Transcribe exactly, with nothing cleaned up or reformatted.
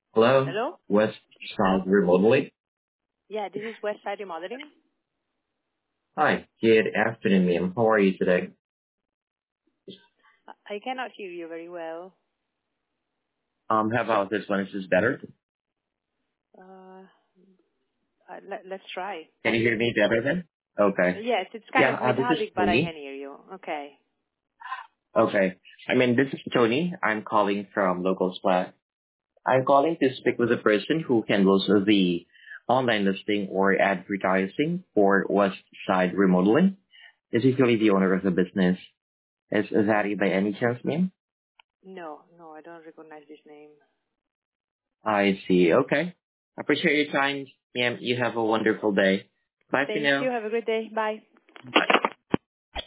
Hello, Hello? West Side Remodeling. Yeah, this is West Side Remodeling. Hi, good afternoon, ma'am. How are you today? I I cannot hear you very well. Um, how about this one? Is this better? Uh, uh, let, let's try. Can you hear me better then? Okay. Yes, it's kind Yeah, of uh, this is metallic, but I can Tony. hear you. Okay. Okay. I mean, this is Tony. I'm calling from Local Splat. I'm calling to speak with a person who handles the online listing or advertising for West Side Remodeling. Is usually the owner of the business. Is, is that you by any chance, ma'am? No, no, I don't recognize this name. I see. Okay. I appreciate your time, ma'am. You have a wonderful day. Bye for Thank you. now. Have a good day. Bye. Bye.